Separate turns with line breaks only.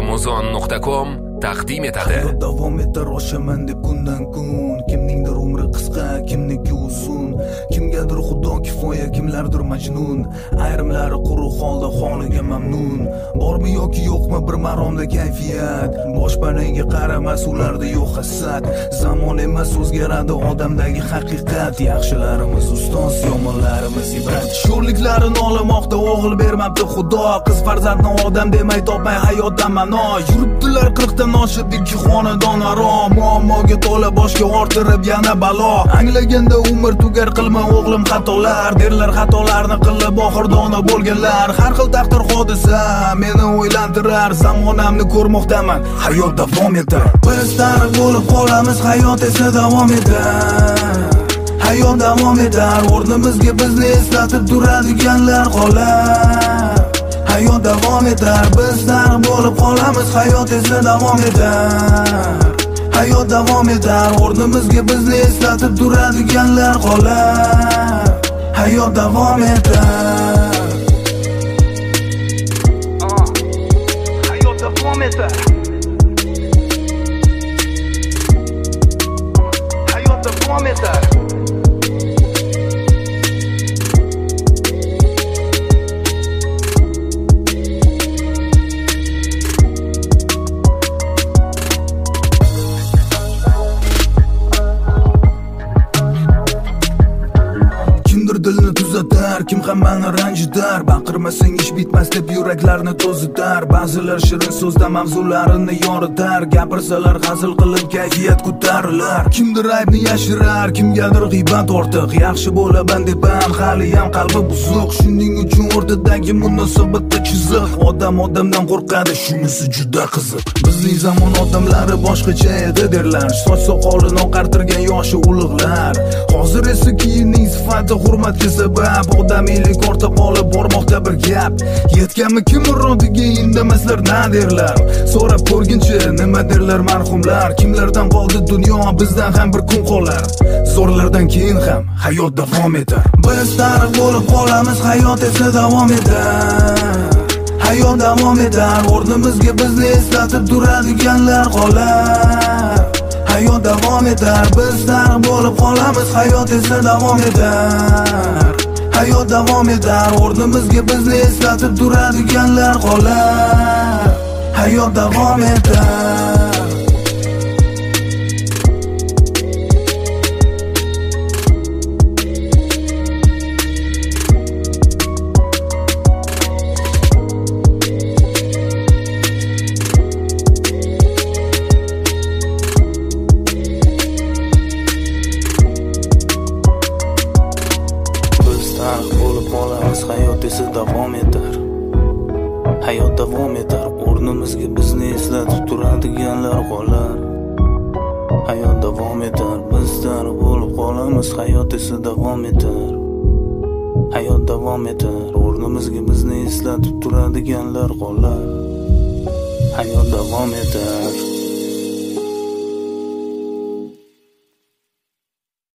Amazon.com taqdim etadi.
Davom etar oshaman deb kundan kun. Kimningdir umri qisqa, kimniki uzun. Kimgadir xudo kifoya, kimlardir majnun. Ayrimlari quruq holda holiga mamnun. Bormi yoki yo'qmi bir maromda kayfiyat. Boshpanaga qaramas ularda yo'q hasad. Zamon emas o'zgaradi odamdagi haqiqat. Yaxshilarimiz ustoz, yomonlarimiz ibrat. Sho'rliklarini olamoqda o'g'il bermabdi xudo. Qiz farzandni odam demay topmay hayotdan ma'no. Yuribdilar 40 dan oshib ikki xonadon aro. Muammoga to'la boshga orttirib yana balo. Anglaganda umr tugar qilma o'g'lim xatolar. Derlar xatolarni qilib oxirdona bo'lganlar. Har xil taqdir hodisa meni o'ylantirar. Zamonamni ko'rmoqdaman, hayot davom etar. Biz tarix bo'lib qolamiz, hayot esa davom etar. Hayot davom etar. O'rnimizga bizni eslatib turadiganlar qolar. Hayot davom etar. Biz tarix bo'lib qolamiz, hayot esa davom etar. Hayot davom etar. O'rnimizga bizni eslatib turadiganlar qolar. Hayot davom etar. Hayot davom etar. Hayot davom etar. Dilni tuzatar, kim hammani ranjitar. Baqirmasang ish bitmas deb yuraklarni to'zitar. Ba'zilar shirin so'zda mavzularini yoritar. Gapirsalar hazil qilib kayfiyat ko'tarilar. Kimdir aybni yashirar, kimgadir g'iybat ortiq. Yaxshi bo'laman deb ham hali ham qalbi buzuq. Shuning uchun o'rtadagi munosabatda chiziq. Odam odamdan qo'rqadi, shunisi juda qiziq. Bizning zamon odamlari boshqacha edi derlar. Soch soqolini oqartirgan yoshi ulug'lar. Hozir esa kiyimning sifati hurmatga sabab. Odamiylik ortib qolib bormoqda bir gap. Yetganmi kim murodiga indamaslar na derlar. So'rab ko'rginchi nima derlar marhumlar. Kimlardan qoldi dunyo, bizdan ham bir kun qolar. Zo'rlardan keyin ham hayot davom etar. Biz tarix bo'lib qolamiz, hayot esa davom etar. Hayot davom etar. O'rnimizga bizni eslatib turadiganlar qolar. Hayot davom etar. Biz tarix bo'lib qolamiz, hayot esa davom etar. Hayot davom etar. O'rnimizga bizni eslatib turadiganlar qolar. Hayot davom etar.
Bo'lib qolamiz, hayot esa davom etar. Hayot davom etar. O'rnimizga bizni eslatib turadiganlar qolar. Hayot davom etar. Biz tarix bo'lib qolamiz, hayot esa davom etar. Hayot davom etar. O'rnimizga bizni eslatib turadiganlar qolar. Hayot davom etar.